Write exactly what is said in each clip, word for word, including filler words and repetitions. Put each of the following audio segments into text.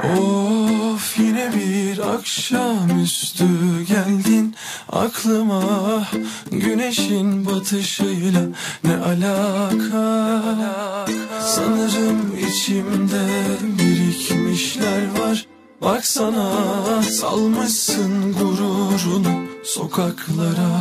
Of, yine bir akşamüstü geldin aklıma. Güneşin batışıyla ne alaka? Sanırım içimde birikmişler var. Baksana, salmışsın gururunu sokaklara.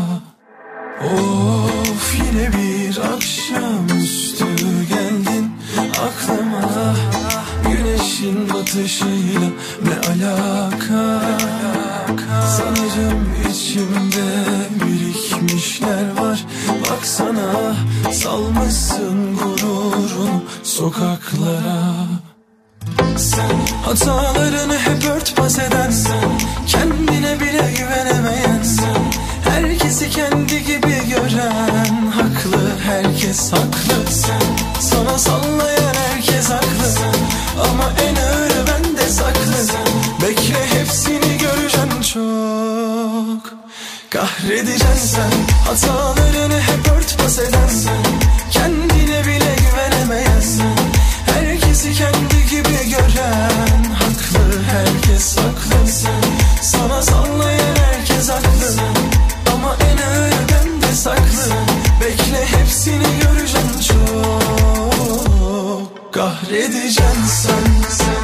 Of, yine bir akşamüstü geldin aklıma. Güneşin batışıyla ne alaka? Sanırım içimde birikmişler var. Baksana, salmışsın gururunu sokaklara. Sen hatalarını hep örtbas eden, sen kendine bile güvenemeyen, sen herkesi kendi gibi gören, haklı herkes haklı, sen sana sallayan herkes haklı, sen ama en ağırı bende saklı, sen bekle hepsini göreceksin çok. Kahredeceksin sen hatalarını hep örtbas eden, sen kendine bile güvenemeyen, sen herkesi kendi gibi gören, haklı herkes haklı, sen sana sallayan herkes haklı, ama en ağır bende saklı, bekle hepsini göreceksin çok. Kahredeceksin sen, sen.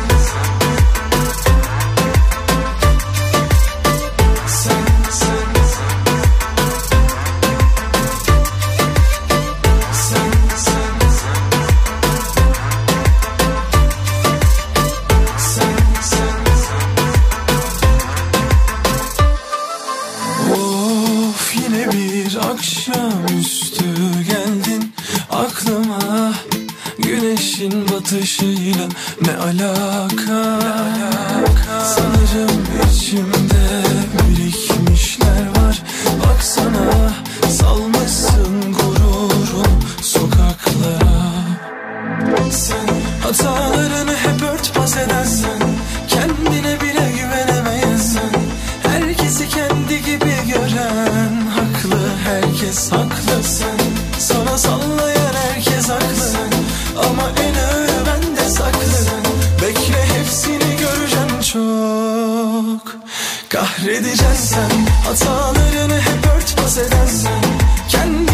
Akşamüstü geldin aklıma. Güneşin batışıyla ne alaka? Sanırım içimde birikmişler var. Baksana, salmışsın gururun sokaklara. Sen hatalarını hep örtbas edersen, kendine bile güvenemeyensen, herkesi kendi gibi gören, haklı herkes haklı, sen sana sallayan herkes haklı, ama en ağır bende saklı, bekle hepsini göreceksin çok. Kahredeceksin sen hatalarını hep örtbas eden, sen kendi